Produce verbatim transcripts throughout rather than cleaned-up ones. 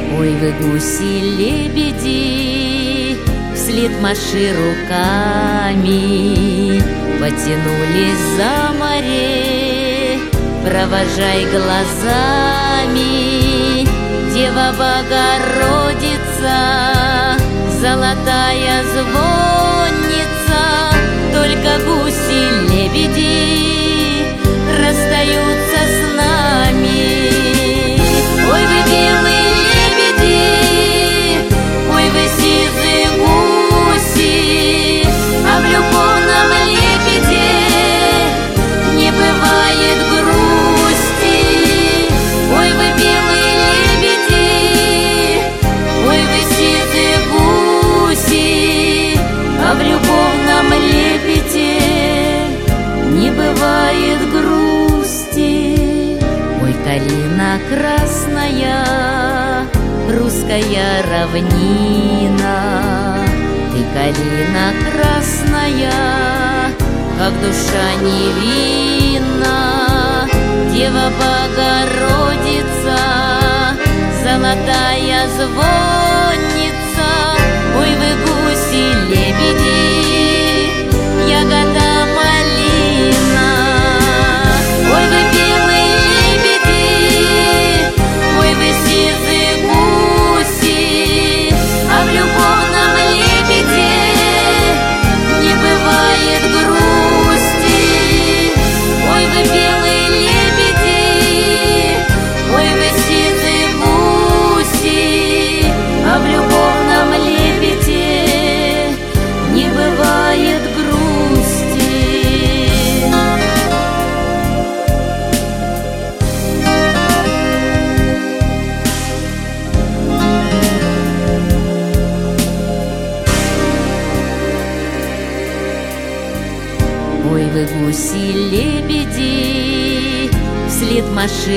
Ой, вы гуси-лебеди, вслед маши руками, потянулись за море, провожай глазами. Дева Богородица, золотая звонница, только гуси-лебеди расстаются с нами. Ой, вы белые лебеди, ой, вы сизые гуси, а в любовном лебеде не бывает грусти. Ой, вы белые лебеди, ой, вы сизые гуси, а в любовном лебеде не бывает грусти. Ой, калина красная, русская равнина, ты калина красная, как душа невинна. Дева Богородица, золотая звонница, ой, вы гуси-лебеди, ягода малина. Ой, вы белые лебеди, ой, вы сизые гуси, а в любовном лебеде не бывает грусти. Ой, вы белые лебеди, ой, вы сизые гуси, а в любовном лебеде не бывает грусти. Ой, вы гуси-лебеди, вслед маши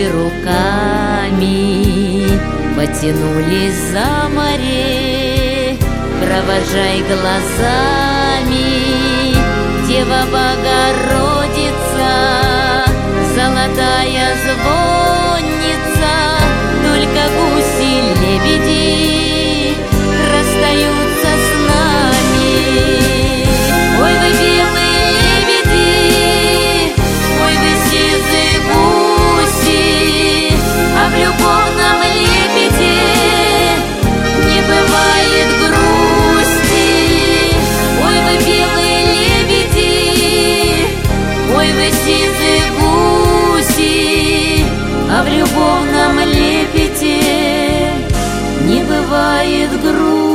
руками, потянулись за море, провожай глазами. Дева Богородица, золотая звонница, только гуси-лебеди расстаются с нами. Ой, вы белые лебеди, ой, вы сизые гуси, а в любовном лебеде не бывает грусти. Ой, вы белые лебеди, ой, вы сизые гуси, а в любовном лебеде не бывает грусти.